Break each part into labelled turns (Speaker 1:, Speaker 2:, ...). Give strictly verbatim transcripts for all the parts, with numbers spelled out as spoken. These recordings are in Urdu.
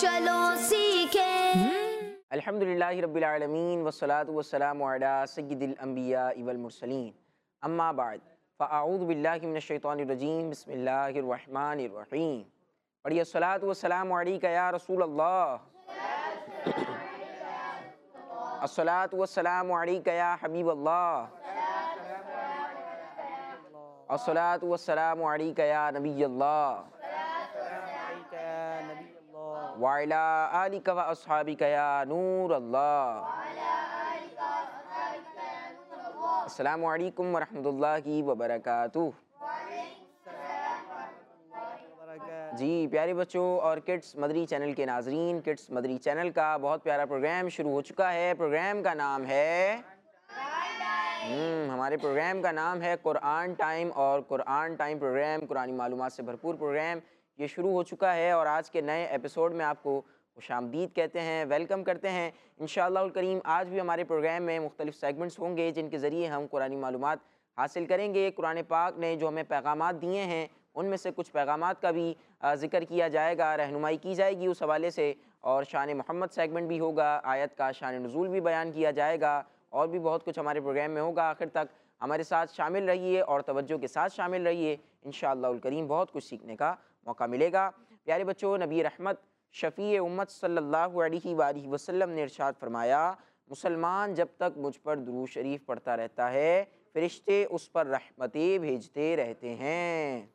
Speaker 1: चलो सीखें।
Speaker 2: अल्हम्दुलिल्लाह रब्बिल आलमीन वस्सलातु वस्सलामु अला सय्यिदिल अंबिया वल मुरसलीन अम्मा बाद फ़अऊज़ु बिल्लाहि मिनश शैतानिर रजीम बिस्मिल्लाहिर रहमानिर रहीम। पढ़िए अस्सलातु वस्सलामु अलैका या रसूल अल्लाह, अस्सलातु वस्सलामु अलैका या हबीब अल्लाह, अस्सलातु वस्सलामु अलैका या नबी अल्लाह व अला आलिका व अस्हाबिका या नूर अल्लाह। अस्सलामु अलैकुम व रहमतुल्लाहि व बरकातुहू। जी प्यारे बच्चों और किड्स मदरी चैनल के नाजरीन, किड्स मदरी चैनल का बहुत प्यारा प्रोग्राम शुरू हो चुका है। प्रोग्राम का नाम है हम्म हमारे प्रोग्राम का नाम है कुरान टाइम। और कुरान टाइम प्रोग्राम कुरानी मालूमात से भरपूर प्रोग्राम ये शुरू हो चुका है और आज के नए एपिसोड में आपको खुशामदीद कहते हैं, वेलकम करते हैं। इंशाअल्लाह करीम आज भी हमारे प्रोग्राम में मुख्तलिफ सेगमेंट्स होंगे जिनके ज़रिए हम कुरानी मालूमात हासिल करेंगे। कुरान पाक ने जो हमें पैगामात दिए हैं उनमें से कुछ पैगामात का भी ज़िक्र किया जाएगा, रहनुमाई की जाएगी उस हवाले से। और शान मोहम्मद सेगमेंट भी होगा, आयत का शान नुज़ूल भी बयान किया जाएगा और भी बहुत कुछ हमारे प्रोग्राम में होगा। आखिर तक हमारे साथ शामिल रहिए और तवज्जो के साथ शामिल रहिए, इंशाअल्लाह करीम बहुत कुछ सीखने का मौका मिलेगा। प्यारे बच्चों, नबी रहमत शफ़ी उम्मत सल्लल्लाहु अलैहि वालैहि वसल्लम ने इरशाद फरमाया, मुसलमान जब तक मुझ पर दुरूद शरीफ पढ़ता रहता है फ़रिश्ते उस पर रहमतें भेजते रहते हैं।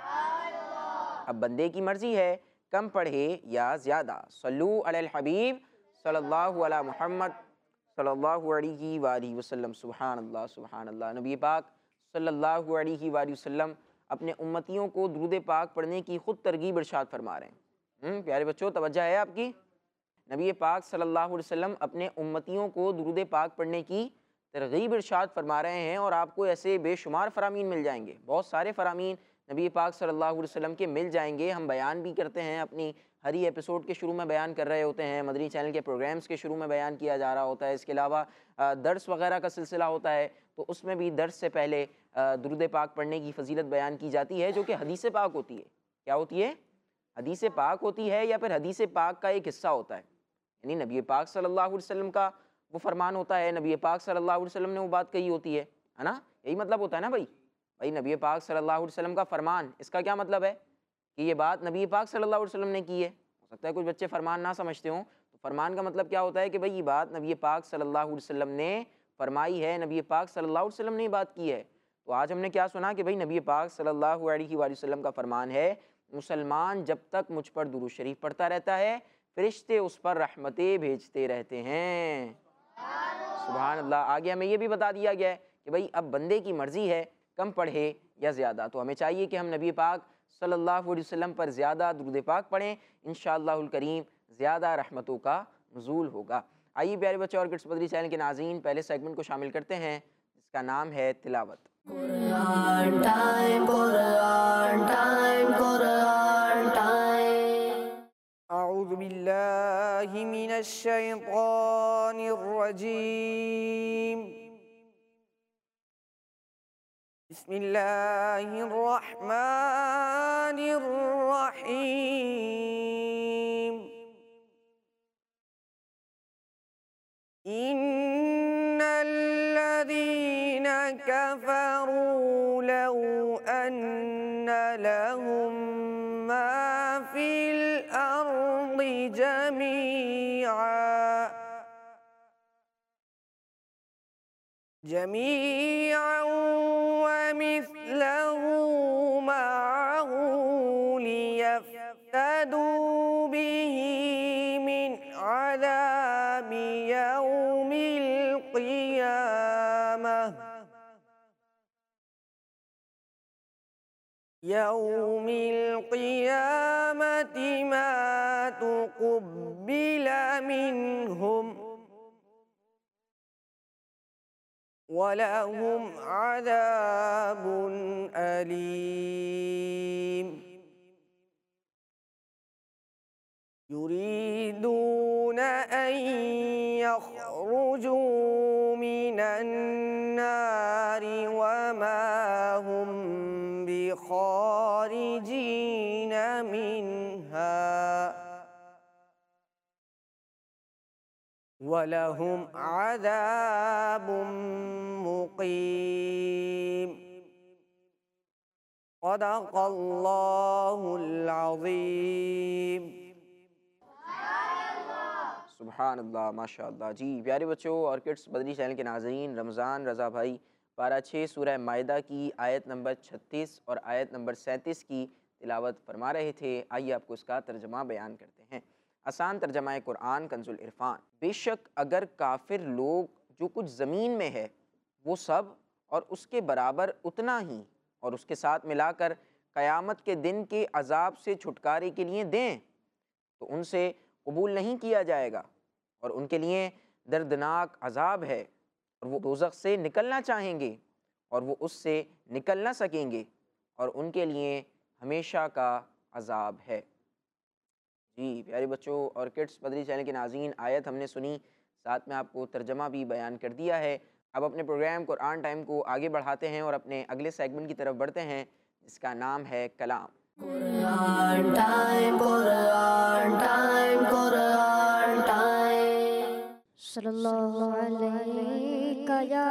Speaker 2: अब बंदे की मर्ज़ी है कम पढ़े या ज़्यादा। सल्लू अलल हबीब सल्लल्लाहु अला मुहम्मद सल्लल्लाहु अलैहि वालैहि वसल्लम। सुभान अल्लाह सुभान अल्लाह। नबी पाक सल्लल्लाहु अलैहि वालैहि वसल्लम अपने उम्मतियों को दुरूद पाक पढ़ने की ख़ुद तरगीब इरशाद फरमा रहे हैं। प्यारे बच्चों तवज्जो है आपकी। नबी पाक सल्लल्लाहु अलैहि वसल्लम अपने उम्मतियों को दुरूद पाक पढ़ने की तरगीब इरशाद फरमा रहे हैं और आपको ऐसे बेशुमार फ़रामीन मिल जाएंगे, बहुत सारे फ़रामीन नबी पाक सल्लल्लाहु अलैहि वसल्लम के मिल जाएंगे। हम बयान भी करते हैं, अपनी हर ही एपिसोड के शुरू में बयान कर रहे होते हैं, मदनी चैनल के प्रोग्राम्स के शुरू में बयान किया जा रहा होता है। इसके अलावा दर्स वगैरह का सिलसिला होता है तो उसमें भी दर्स से पहले दुरूद पाक पढ़ने की फजीलत बयान की जाती है जो कि हदीस पाक होती है। क्या होती है? हदीस पाक होती है या फिर हदीस पाक का एक हिस्सा होता है, यानी नबी पाक सल्लल्लाहु अलैहि वसल्लम का वो फरमान होता है, नबी पाक सल्लल्लाहु अलैहि वसल्लम ने वो बात कही होती है, है ना? यही मतलब होता है ना भाई। भाई नबी पाक सल्लल्लाहु अलैहि वसल्लम का फरमान, इसका क्या मतलब है कि ये बात नबी पाक सल्लल्लाहु अलैहि वसल्लम ने की है। हो सकता है कुछ बच्चे फरमान ना समझते हों, तो फरमान का मतलब क्या होता है कि भाई ये बात नबी पाक सल्लल्लाहु अलैहि वसल्लम ने फरमाई है, नबी पाक सल्लल्लाहु अलैहि वसल्लम ने बात की है। तो आज हमने क्या सुना कि भाई नबी पाक सल्लल्लाहु अलैहि वसल्लम का फरमान है, मुसलमान जब तक मुझ पर दुरूद शरीफ पढ़ता रहता है फ़रिश्ते उस पर रहमतें भेजते रहते हैं। सुभान अल्लाह। आगे हमें ये भी बता दिया गया है कि भाई अब बंदे की मर्ज़ी है कम पढ़े या ज़्यादा, तो हमें चाहिए कि हम नबी पाक सल्लल्लाहु अलैहि वसल्लम पर ज़्यादा दुरूद पाक पढ़ें, इंशाअल्लाहुल करीम ज़्यादा रहमतों का नुज़ूल होगा। आइए प्यारे बच्चों और किड्स मदरी चैनल के नाज़रीन पहले सेगमेंट को शामिल करते हैं जिसका नाम है तिलावत।
Speaker 1: Quran time Quran time Quran time.
Speaker 3: अऊज़ु बिल्लाहि मिनश शैतानिर रजीम। बिस्मिल्लाहिर रहमानिर रहीम। इन्नल्लज़ीना कफ़रू लौ अन्ना लहुम मा फिल अर्ज़ि जमीआ जमीअन वमिस्लहु मअहु लियफ्तदू बिही मिन अज़ाबि यौमिल क़ियामह यौमिल क़ियामति मा तुक़ब्बिल मिनहुम वलहुम अज़ाबुन अलीम। युरीदून अन यख़रुजू मिनन नारि वमा हुम बिख़ारिजीन मिन्हा وَلَهُمْ عَذَابٌ مُقِيمٌ صدق اللہ العظیم۔
Speaker 2: سبحان اللہ، ماشاء اللہ۔ جی پیارے بچوں اور کڈس مدنی چینل کے ناظرین، رمضان رضا بھائی پارہ چھ سورہ مائدہ کی آیت نمبر چھتیس اور آیت نمبر سینتیس کی تلاوت فرما رہے تھے۔ آئیے آپ کو اس کا ترجمہ بیان کرتے ہیں۔ آسان ترجمہ قرآن کنز العرفان۔ بے شک اگر کافر لوگ جو کچھ زمین میں ہے وہ سب اور اس کے برابر اتنا ہی اور اس کے ساتھ ملا کر قیامت کے دن کے عذاب سے چھٹکارے کے لیے دیں تو ان سے قبول نہیں کیا جائے گا، اور ان کے لیے دردناک عذاب ہے، اور وہ دوزخ سے نکلنا چاہیں گے اور وہ اس سے نکل نہ سکیں گے، اور ان کے لیے ہمیشہ کا عذاب ہے۔ جی پیارے بچوں اور کڈس مدنی چینل کے ناظرین، آیت ہم نے سنی، ساتھ میں آپ کو ترجمہ بھی بیان کر دیا ہے۔ اب اپنے پروگرام قرآن ٹائم کو آگے بڑھاتے ہیں اور اپنے اگلے سیگمنٹ کی طرف بڑھتے ہیں جس کا نام ہے کلام۔
Speaker 1: Quran time, Quran time, Quran time. صلی اللہ علیہ یا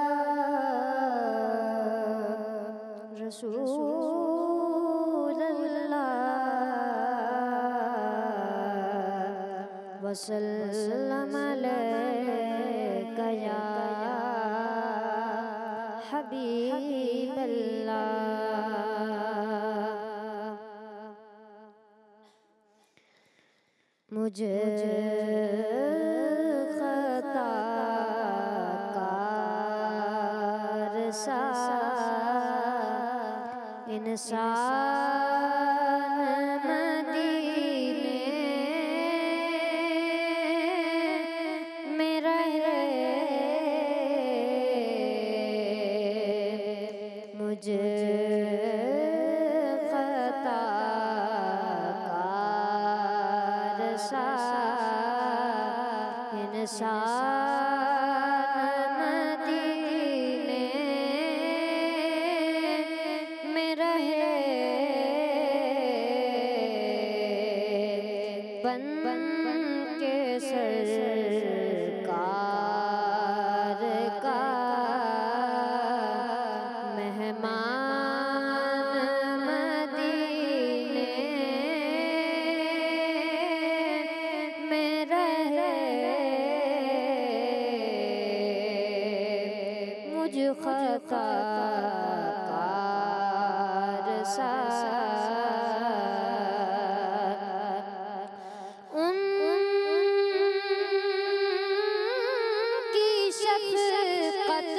Speaker 1: رسول اللہ وسلم علیک یا حبیب اللہ۔ مجھے خطا کار سا انسان مدینے میں رہے، مجھے خطا کار سا انسان مدینے میں رہے، بن بن کے سرکار کا مہمان مدینے میں رہے، مجھ خطا کار سا ان کی شفقت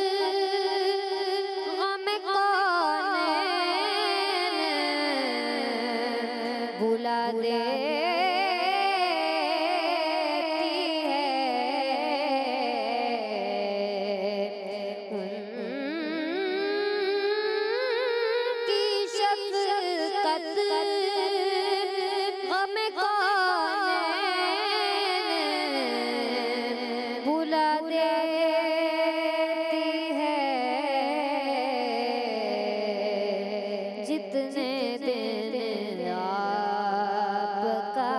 Speaker 1: غم کونین بھلا دیتی ہے، ان کی شفقت غم کونین بھلا دیتی ہے، جتنے دن آپ کا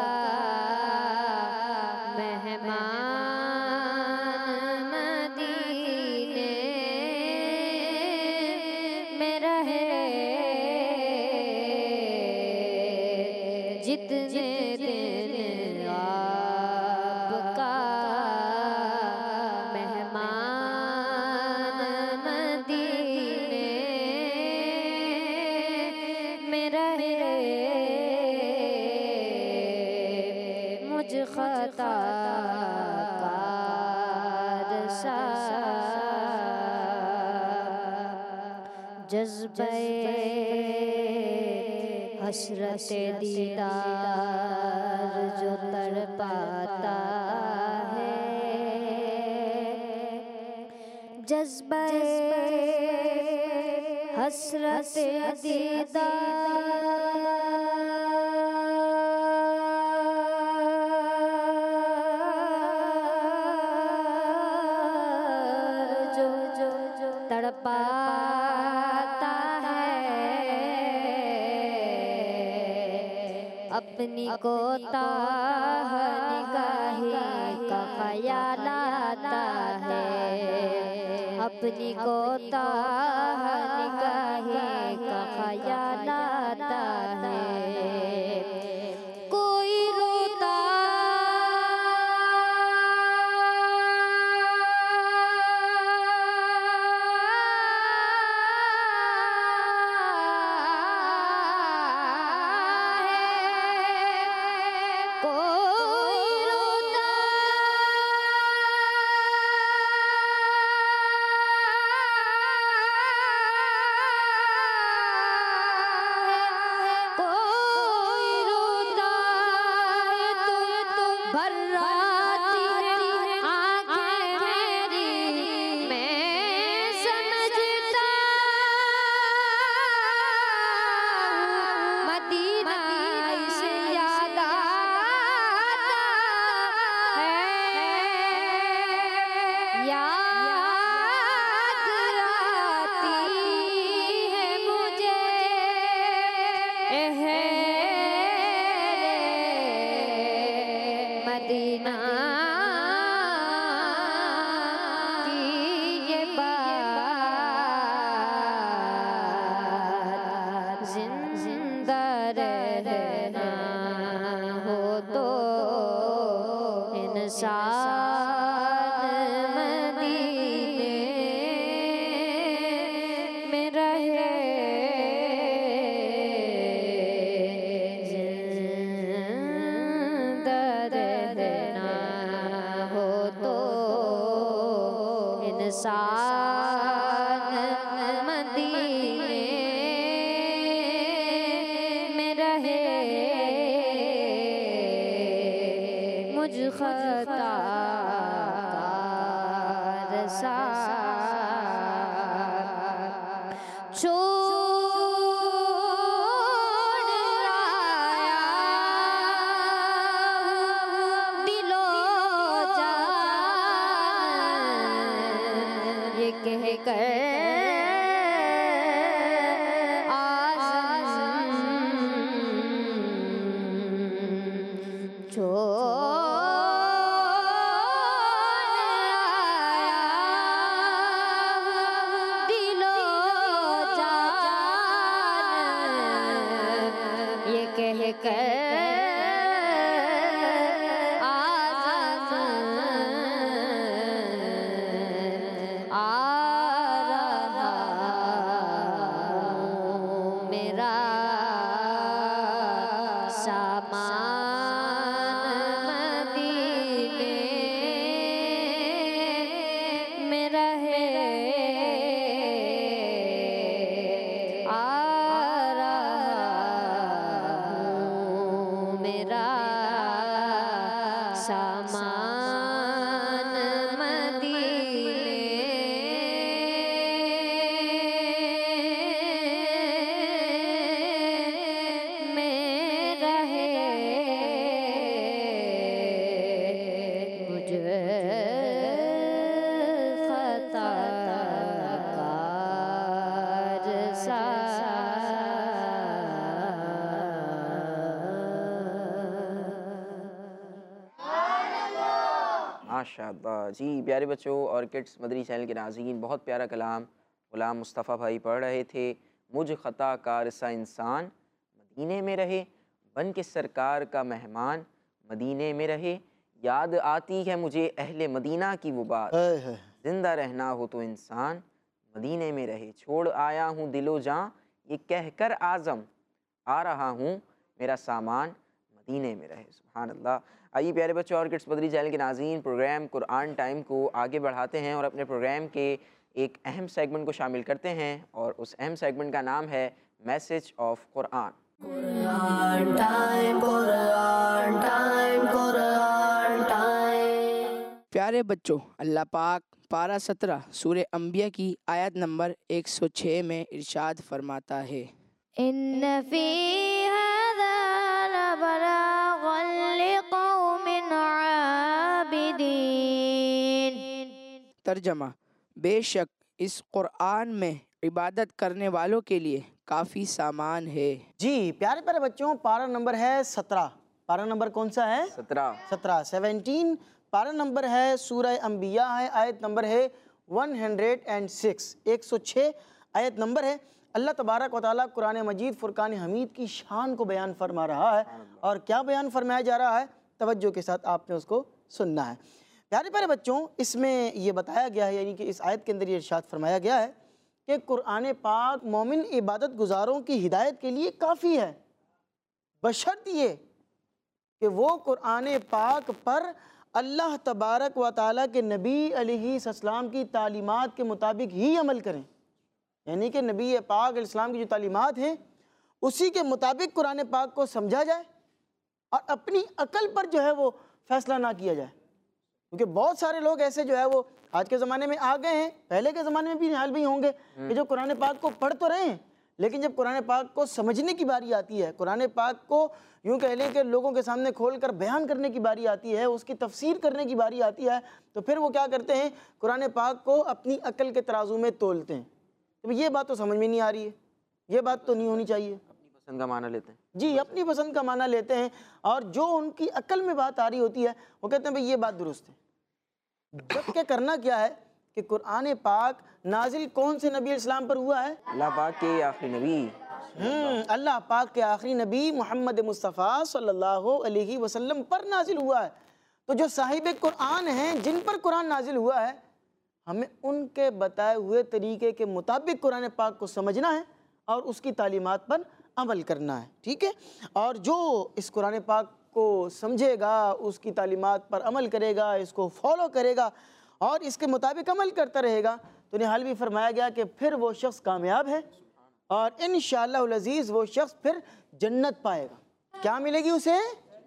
Speaker 1: مہمان مدینے میں رہے، جتنے دن آپ کا مہمان مدینے میں رہے، مجھ خطا کار سا جذبہ حسرت دیدار جو تڑپاتا ہے، جذبہ حسرت دیدار جو جو جو تڑپاتا ہے، اب اپنی کوتاہ نگاہی کا خیال آتا ہے، اپنی کوتاہ نگاہی کا خیال آتا ہے، کوئی روتا مدینہ کی یہ بات زندہ رہنا ہو تو انسان مدینے میں رہے، انسان مدینے میں رہے، مجھ خطا کار سا چھوڑ آیا دل و جان، یہ کہہ کر آزم چھوڑ آیا دل و جان، یہ کہہ کر سامان مدینے میں رہے، مجھے خطا کار سا
Speaker 2: ماشاء اللہ جی پیارے بچوں اور کڈس مدری چینل کے ناظرین، بہت پیارا کلام غلام مصطفیٰ بھائی پڑھ رہے تھے۔ مجھ خطا کار سا انسان مدینے میں رہے، بن کے سرکار کا مہمان مدینے میں رہے، یاد آتی ہے مجھے اہل مدینہ کی وہ بات، زندہ رہنا ہو تو انسان مدینے میں رہے، چھوڑ آیا ہوں دل و جاں یہ کہہ کر آزم، آ رہا ہوں میرا سامان مدینے میں رہے۔ سبحان اللہ۔ آئیے پیارے بچوں اور کڈس مدری چینل کے ناظرین، پروگرام قرآن ٹائم کو آگے بڑھاتے ہیں اور اپنے پروگرام کے ایک اہم سیگمنٹ کو شامل کرتے ہیں، اور اس اہم سیگمنٹ کا نام ہے message of Quran. Quran time, Quran time, Quran time.
Speaker 4: پیارے بچوں، اللہ پاک پارہ سترہ سورہ انبیاء کی آیت نمبر ایک سو چھ میں ارشاد فرماتا ہے،
Speaker 1: ان فی ھذا لبلاغا لقوم عابدین۔
Speaker 4: ترجمہ، بے شک اس قرآن میں عبادت کرنے والوں کے لیے کافی سامان ہے۔
Speaker 5: جی پیارے پیارے بچوں، پارہ نمبر ہے سترہ۔ پارہ نمبر کون سا ہے؟
Speaker 2: سترہ
Speaker 5: سترہ سیونٹین۔ پارہ نمبر ہے سورہ انبیاء ہے، آیت نمبر ہے ون ہنڈریڈ اینڈ سکس، ایک سو چھ آیت نمبر ہے۔ اللہ تبارک و تعالیٰ قرآن مجید فرقان حمید کی شان کو بیان فرما رہا ہے، اور کیا بیان فرمایا جا رہا ہے؟ توجہ کے ساتھ آپ نے اس کو سننا ہے۔ پیارے پیارے بچوں، اس میں یہ بتایا گیا ہے، یعنی کہ اس آیت کے اندر یہ ارشاد فرمایا گیا ہے کہ قرآن پاک مومن عبادت گزاروں کی ہدایت کے لیے کافی ہے، بشرط یہ کہ وہ قرآن پاک پر اللہ تبارک و تعالیٰ کے نبی علیہ السلام کی تعلیمات کے مطابق ہی عمل کریں، یعنی کہ نبی پاک علیہ السلام کی جو تعلیمات ہیں اسی کے مطابق قرآن پاک کو سمجھا جائے، اور اپنی عقل پر جو ہے وہ فیصلہ نہ کیا جائے، کیونکہ بہت سارے لوگ ایسے جو ہے وہ آج کے زمانے میں آ گئے ہیں، پہلے کے زمانے میں بھی حال بھی ہوں گے، کہ جو قرآن پاک کو پڑھ تو رہے ہیں لیکن جب قرآن پاک کو سمجھنے کی باری آتی ہے، قرآن پاک کو یوں کہہ لیں کہ لوگوں کے سامنے کھول کر بیان کرنے کی باری آتی ہے، اس کی تفسیر کرنے کی باری آتی ہے، تو پھر وہ کیا کرتے ہیں؟ قرآن پاک کو اپنی عقل کے ترازو میں تولتے ہیں۔ تو یہ بات تو سمجھ میں نہیں آ رہی ہے، یہ بات تو نہیں ہونی چاہیے۔
Speaker 2: اپنی پسند کا معنی لیتے ہیں،
Speaker 5: جی اپنی پسند کا معنی لیتے ہیں، اور جو ان کی عقل میں بات آ رہی ہوتی ہے وہ کہتے ہیں بھئی یہ بات درست ہے، جبکہ کرنا کیا ہے کہ قرآن پاک نازل کون سے نبی علیہ السلام پر ہوا ہے؟
Speaker 2: اللہ پاک کے آخری نبی
Speaker 5: ہم اللہ پاک کے آخری نبی محمد مصطفیٰ صلی اللہ علیہ وسلم پر نازل ہوا ہے۔ تو جو صاحب قرآن ہیں، جن پر قرآن نازل ہوا ہے، ہمیں ان کے بتائے ہوئے طریقے کے مطابق قرآن پاک کو سمجھنا ہے اور اس کی تعلیمات پر عمل کرنا ہے، ٹھیک ہے؟ اور جو اس قرآن پاک کو سمجھے گا، اس کی تعلیمات پر عمل کرے گا، اس کو فالو کرے گا اور اس کے مطابق عمل کرتا رہے گا، تو نحال بھی فرمایا گیا کہ پھر وہ شخص کامیاب ہے، اور انشاءاللہ العزیز وہ شخص پھر جنت پائے گا۔ کیا ملے گی اسے؟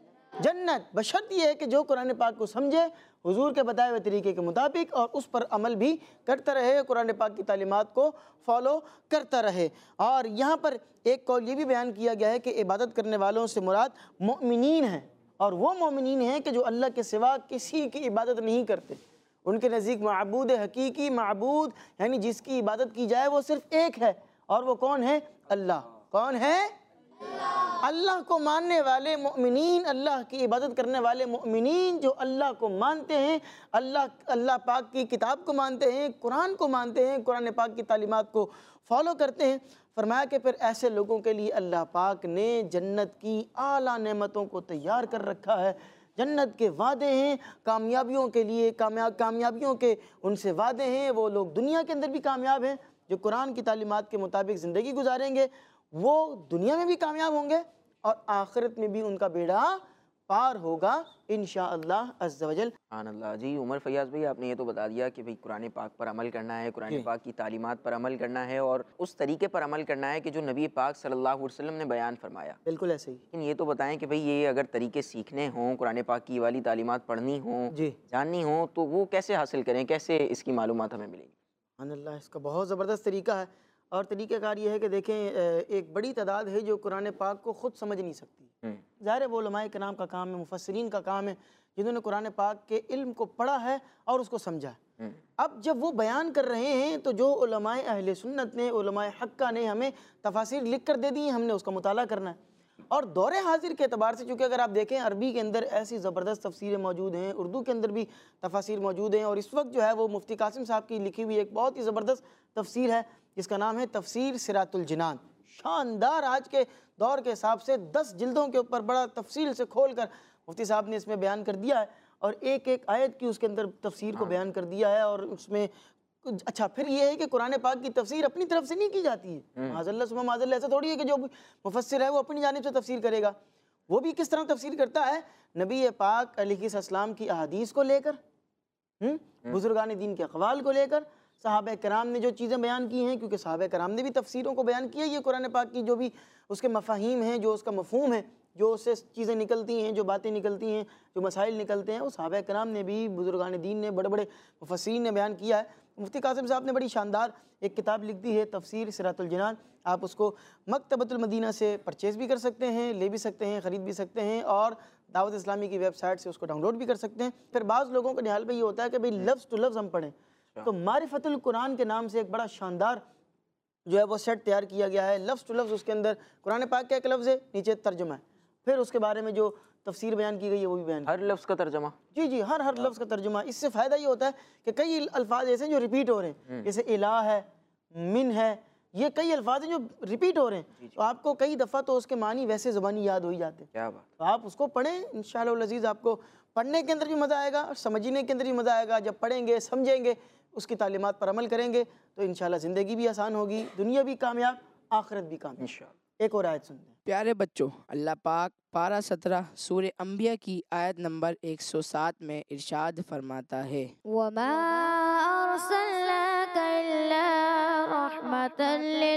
Speaker 5: جنت، بشرط یہ ہے کہ جو قرآن پاک کو سمجھے حضور کے بتائے ہوئے طریقے کے مطابق اور اس پر عمل بھی کرتا رہے، قرآن پاک کی تعلیمات کو فالو کرتا رہے۔ اور یہاں پر ایک قول یہ بھی بیان کیا گیا ہے کہ عبادت کرنے والوں سے مراد مؤمنین ہیں، اور وہ مومنین ہیں کہ جو اللہ کے سوا کسی کی عبادت نہیں کرتے۔ ان کے نزدیک معبود حقیقی، معبود یعنی جس کی عبادت کی جائے وہ صرف ایک ہے، اور وہ کون ہے؟ اللہ۔ کون ہے؟ اللہ کو ماننے والے مومنین، اللہ کی عبادت کرنے والے مومنین جو اللہ کو مانتے ہیں، اللہ اللہ پاک کی کتاب کو مانتے ہیں، قرآن کو مانتے ہیں، قرآن پاک کی تعلیمات کو فالو کرتے ہیں۔ فرمایا کہ پھر ایسے لوگوں کے لیے اللہ پاک نے جنت کی اعلیٰ نعمتوں کو تیار کر رکھا ہے، جنت کے وعدے ہیں کامیابیوں کے لیے، کامیابیوں کے ان سے وعدے ہیں۔ وہ لوگ دنیا کے اندر بھی کامیاب ہیں جو قرآن کی تعلیمات کے مطابق زندگی گزاریں گے، وہ دنیا میں بھی کامیاب ہوں گے اور آخرت میں بھی ان کا بیڑا پار ہوگا انشاءاللہ عز و جل۔
Speaker 2: سبحان اللہ۔ جی عمر فیاض بھائی، آپ نے یہ تو بتا دیا کہ بھئی قرآن پاک پر عمل کرنا ہے، قرآن پاک کی تعلیمات پر عمل کرنا ہے، اور اس طریقے پر عمل کرنا ہے کہ جو نبی پاک صلی اللہ علیہ وسلم نے بیان فرمایا۔
Speaker 5: بالکل ایسے ہی۔
Speaker 2: لیکن یہ تو بتائیں کہ بھئی یہ اگر طریقے سیکھنے ہوں، قرآن پاک کی والی تعلیمات پڑھنی ہوں،
Speaker 5: جی
Speaker 2: جاننی ہوں، تو وہ کیسے حاصل کریں، کیسے اس کی معلومات ہمیں ملیں گی؟
Speaker 5: سبحان اللہ، اس کا بہت زبردست طریقہ ہے، اور طریقہ کار یہ ہے کہ دیکھیں ایک بڑی تعداد ہے جو قرآن پاک کو خود سمجھ نہیں سکتی۔ ظاہر ہے وہ علماء کرام کا کام ہے، مفسرین کا کام ہے، جنہوں نے قرآن پاک کے علم کو پڑھا ہے اور اس کو سمجھا ہے۔ اب جب وہ بیان کر رہے ہیں تو جو علماء اہل سنت نے، علماء حقہ نے ہمیں تفاسیر لکھ کر دے دی ہیں، ہم نے اس کا مطالعہ کرنا ہے۔ اور دور حاضر کے اعتبار سے چونکہ اگر آپ دیکھیں عربی کے اندر ایسی زبردست تفسیریں موجود ہیں، اردو کے اندر بھی تفاسیر موجود ہیں، اور اس وقت جو ہے وہ مفتی قاسم صاحب کی لکھی ہوئی ایک بہت ہی زبردست تفسیر ہے جس کا نام ہے تفسیر صراط الجنان۔ شاندار، آج کے دور کے حساب سے دس جلدوں کے اوپر بڑا تفصیل سے کھول کر مفتی صاحب نے اس میں بیان کر دیا ہے، اور ایک ایک آیت کی اس کے اندر تفسیر کو بیان کر دیا ہے۔ اور اس میں اچھا پھر یہ ہے کہ قرآن پاک کی تفسیر اپنی طرف سے نہیں کی جاتی ہے، معاذ اللہ ثم معاذ اللہ، ایسا تھوڑی ہے کہ جو مفسر ہے وہ اپنی جانب سے تفسیر کرے گا۔ وہ بھی کس طرح تفسیر کرتا ہے؟ نبی پاک علیہ السلام کی احادیث کو لے کر، بزرگان دین کے اقوال کو لے کر، صحابہ کرام نے جو چیزیں بیان کی ہیں، کیونکہ صحابہ کرام نے بھی تفسیروں کو بیان کیا، یہ قرآن پاک کی جو بھی اس کے مفاہیم ہیں، جو اس کا مفہوم ہے، جو اس سے چیزیں نکلتی ہیں، جو باتیں نکلتی ہیں، جو مسائل نکلتے ہیں، وہ صحابہ کرام نے بھی، بزرگان دین نے، بڑے بڑے مفسرین نے بیان کیا ہے۔ مفتی قاسم صاحب نے بڑی شاندار ایک کتاب لکھ دی ہے تفسیر صراط الجنان، آپ اس کو مکتبۃ المدینہ سے پرچیز بھی کر سکتے ہیں، لے بھی سکتے ہیں، خرید بھی سکتے ہیں، اور دعوت اسلامی کی ویب سائٹ سے اس کو ڈاؤن لوڈ بھی کر سکتے ہیں۔ پھر بعض لوگوں کا نحال پہ یہ ہوتا ہے کہ بھئی لفظ ٹو لفظ ہم پڑھیں، تو معرفت القرآن کے نام سے ایک بڑا شاندار جو ہے وہ سیٹ تیار کیا گیا ہے، لفظ ٹو لفظ اس کے اندر قرآن پاک کا ایک لفظ ہے، نیچے ترجمہ ہے، پھر اس کے بارے میں جو تفسیر بیان کی گئی ہے وہ بھی بیان کی۔
Speaker 2: ہر لفظ کا ترجمہ؟
Speaker 5: جی جی ہر ہر لفظ کا ترجمہ۔ اس سے فائدہ یہ ہوتا ہے کہ کئی الفاظ ایسے ہیں جو ریپیٹ ہو رہے ہیں، جیسے الہ ہے، من ہے، یہ کئی الفاظ ہیں جو ریپیٹ ہو رہے ہیں، تو آپ کو کئی دفعہ تو اس کے معنی ویسے زبانی یاد ہو ہی جاتے ہیں۔
Speaker 2: کیا بات!
Speaker 5: تو آپ اس کو پڑھیں، انشاءاللہ العزیز آپ کو پڑھنے کے اندر بھی مزہ آئے گا اور سمجھنے کے اندر بھی مزہ آئے گا۔ جب پڑھیں گے، سمجھیں گے، اس کی تعلیمات پر عمل کریں گے تو انشاءاللہ زندگی بھی آسان ہوگی، دنیا بھی کامیاب، آخرت بھی کامیاب۔
Speaker 2: انشاءاللہ۔
Speaker 5: ایک اور آیت سنتے ہیں۔
Speaker 4: پیارے بچوں، اللہ پاک پارہ سترہ سورہ انبیاء کی آیت نمبر ایک سو سات میں ارشاد فرماتا ہے،
Speaker 1: وما أرسلناك إلا رحمة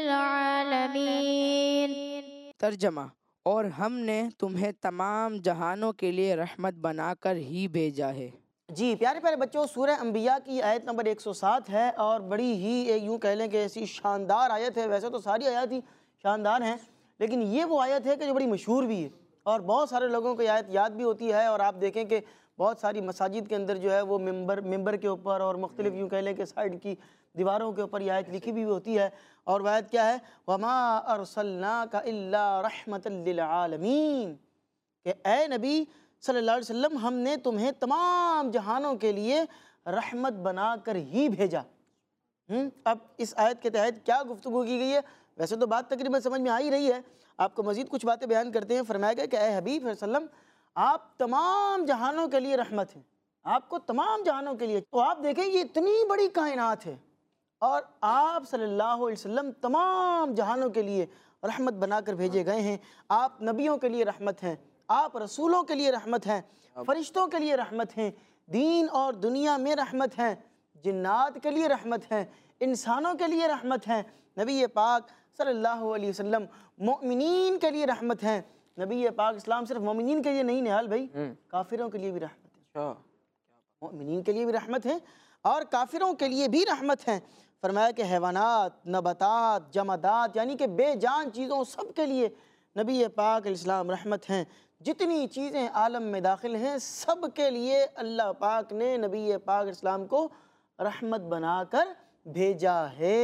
Speaker 1: للعالمين۔
Speaker 4: ترجمہ، اور ہم نے تمہیں تمام جہانوں کے لیے رحمت بنا کر ہی بھیجا ہے۔
Speaker 5: جی پیارے پیارے بچوں، سورہ انبیاء کی آیت نمبر ایک سو سات ہے اور بڑی ہی ایک یوں کہہ لیں کہ ایسی شاندار آیت ہے۔ ویسے تو ساری آیات ہی شاندار ہیں، لیکن یہ وہ آیت ہے کہ جو بڑی مشہور بھی ہے اور بہت سارے لوگوں کو یہ آیت یاد بھی ہوتی ہے۔ اور آپ دیکھیں کہ بہت ساری مساجد کے اندر جو ہے وہ ممبر ممبر کے اوپر اور مختلف یوں کہہ لیں کہ سائڈ کی دیواروں کے اوپر یہ آیت لکھی بھی ہوتی ہے، اور وہ آیت کیا ہے؟ وَمَا أَرْسَلْنَاكَ إِلَّا رَحْمَةً لِّلْعَالَمِينَ، کہ اے نبی صلی اللہ علیہ وسلم ہم نے تمہیں تمام جہانوں کے لیے رحمت بنا کر ہی بھیجا۔ ہم اب اس آیت کے تحت کیا گفتگو کی گئی ہے؟ ویسے تو بات تقریباً سمجھ میں آ ہی رہی ہے، آپ کو مزید کچھ باتیں بیان کرتے ہیں۔ فرمایا گیا کہ اے حبیب صلی اللہ علیہ وسلم آپ تمام جہانوں کے لیے رحمت ہیں، آپ کو تمام جہانوں کے لیے۔ تو آپ دیکھیں یہ اتنی بڑی کائنات ہے اور آپ صلی اللہ علیہ وسلم تمام جہانوں کے لیے رحمت بنا کر بھیجے گئے ہیں۔ آپ نبیوں کے لیے رحمت ہیں، آپ رسولوں کے لیے رحمت ہیں، فرشتوں کے لیے رحمت ہیں، دین اور دنیا میں رحمت ہیں، جنات کے لیے رحمت ہیں، انسانوں کے لیے رحمت ہیں۔ نبی پاک صلی اللہ علیہ وسلم مومنین کے لیے رحمت ہیں۔ نبی پاک اسلام صرف مومنین کے لیے نہیں نہال بھائی، کافروں کے لیے بھی رحمت ہے، مومنین کے لیے بھی رحمت ہے اور کافروں کے لیے بھی رحمت ہیں۔ فرمایا کہ حیوانات، نباتات، جمادات یعنی کہ بے جان چیزوں سب کے لیے نبی پاک علیہ السلام رحمت ہیں۔ جتنی چیزیں عالم میں داخل ہیں سب کے لیے اللہ پاک نے نبی پاک علیہ السلام کو رحمت بنا کر بھیجا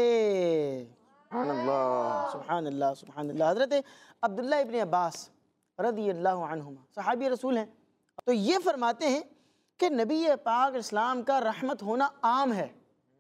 Speaker 5: ہے۔
Speaker 2: سبحان اللہ،
Speaker 5: سبحان اللہ، سبحان اللہ۔ حضرت عبداللہ ابن عباس رضی اللہ عنہما صحابی رسول ہیں، تو یہ فرماتے ہیں کہ نبی پاک علیہ السلام کا رحمت ہونا عام ہے،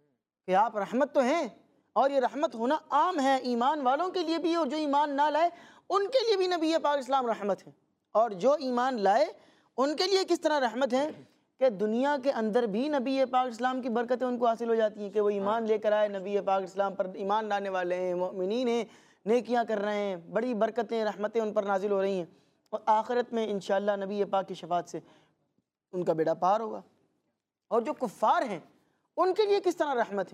Speaker 5: کہ آپ رحمت تو ہیں اور یہ رحمت ہونا عام ہے، ایمان والوں کے لیے بھی اور جو ایمان نہ لائے ان کے لیے بھی نبی پاک علیہ السلام رحمت ہیں۔ اور جو ایمان لائے ان کے لیے کس طرح رحمت ہے کہ دنیا کے اندر بھی نبی پاک علیہ السلام کی برکتیں ان کو حاصل ہو جاتی ہیں، کہ وہ ایمان لے کر آئے، نبی پاک علیہ السلام پر ایمان لانے والے ہیں، مومنین ہیں، نیکیاں کر رہے ہیں، بڑی برکتیں رحمتیں ان پر نازل ہو رہی ہیں، اور آخرت میں انشاءاللہ نبی پاک کی شفاعت سے ان کا بیڑا پار ہوگا۔ اور جو کفار ہیں ان کے لیے کس طرح رحمت ہے؟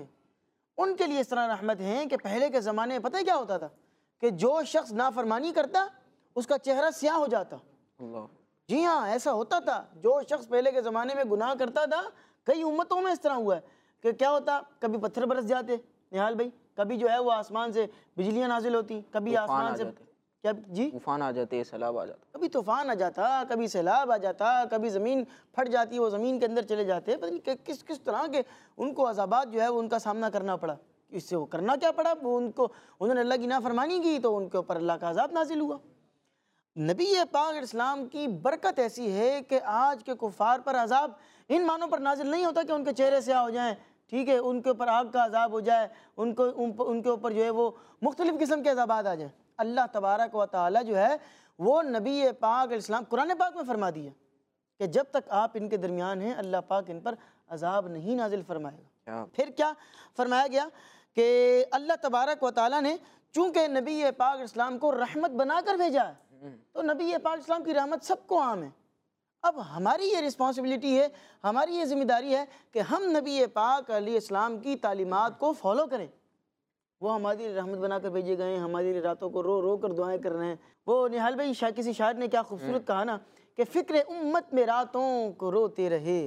Speaker 5: ان کے لیے اس طرح رحمت ہے کہ پہلے کے زمانے میں پتہ ہے کیا ہوتا تھا کہ جو شخص نافرمانی کرتا اس کا چہرہ سیاہ ہو جاتا۔
Speaker 2: اللہ،
Speaker 5: جی ہاں ایسا ہوتا تھا، جو شخص پہلے کے زمانے میں گناہ کرتا تھا، کئی امتوں میں اس طرح ہوا ہے کہ کیا ہوتا، کبھی پتھر برس جاتے نہال بھائی، کبھی جو ہے وہ آسمان سے بجلیاں نازل ہوتی، کبھی آسمان سے کیا جی
Speaker 2: طوفان آ جاتے، سیلاب آ جاتا،
Speaker 5: کبھی طوفان آ جاتا، کبھی سیلاب آ جاتا، کبھی زمین پھٹ جاتی، وہ زمین کے اندر چلے جاتے، پتہ نہیں کس کس طرح کے ان کو عذابات جو ہے وہ ان کا سامنا کرنا پڑا۔ اس سے وہ کرنا کیا پڑا، وہ ان کو انہوں نے اللہ کی نافرمانی کی تو ان کے اوپر اللہ کا عذاب نازل ہوا۔ نبی پاک علیہ السلام کی برکت ایسی ہے کہ آج کے کفار پر عذاب ان معنوں پر نازل نہیں ہوتا کہ ان کے چہرے سیاہ ہو جائیں، ٹھیک ہے، ان کے اوپر آگ کا عذاب ہو جائے، ان کو ان کے اوپر جو ہے وہ مختلف قسم کے عذابات آ جائیں۔ اللہ تبارک و تعالی جو ہے وہ نبی پاک علیہ السلام قرآن پاک میں فرما دیا کہ جب تک آپ ان کے درمیان ہیں اللہ پاک ان پر عذاب نہیں نازل فرمائے گا۔ پھر کیا فرمایا گیا کہ اللہ تبارک و تعالی نے چونکہ نبی پاک علیہ السلام کو رحمت بنا کر بھیجا ہے تو نبی پاک علیہ السلام کی رحمت سب کو عام ہے۔ اب ہماری یہ رسپانسبلٹی ہے، ہماری یہ ذمہ داری ہے کہ ہم نبی پاک علیہ السلام کی تعلیمات کو فالو کریں۔ وہ ہمارے لیے رحمت بنا کر بھیجے گئے ہیں، ہمارے لیے راتوں کو رو رو کر دعائیں کر رہے ہیں۔ وہ نہال بھائی شاہ کسی شاعر نے کیا خوبصورت کہا نا کہ فکر امت میں راتوں کو روتے رہے،